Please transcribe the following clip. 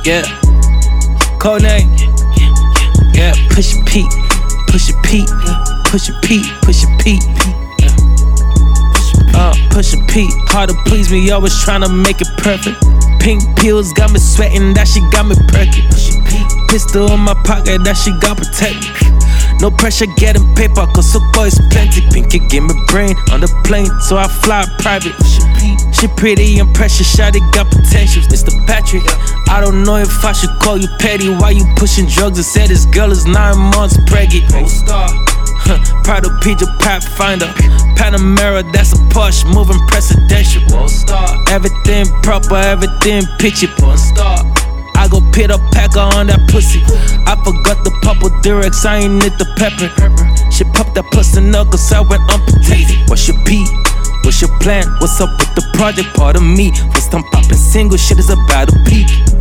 Yeah. Code name. Yeah. Push your Pete. Push your Pete. Push your Pete. Push your Pete. Push your Pete. Hard to please me, always tryna make it perfect. Pink pills got me sweating, that shit got me perky. Pistol in my pocket, that shit got protected. No pressure getting paper, cause so boys plenty. Pinky give me brain on the plane, so I fly private. She pretty and precious, shawty got potential. Mr. Patrick, I don't know if I should call you petty. Why you pushing drugs and said this girl is 9 months pregnant? Prado Pedro Pathfinder, Panamera, that's a Porsche, moving presidential. Everything proper, everything picture. I go pit up packer on that pussy. I forgot the purple Durex, I ain't need the pepper. She popped that pussy knuckles, I went unprotected. What's your P? What's your plan? What's up with the project? Part of me. First time popping single, shit is about to peak.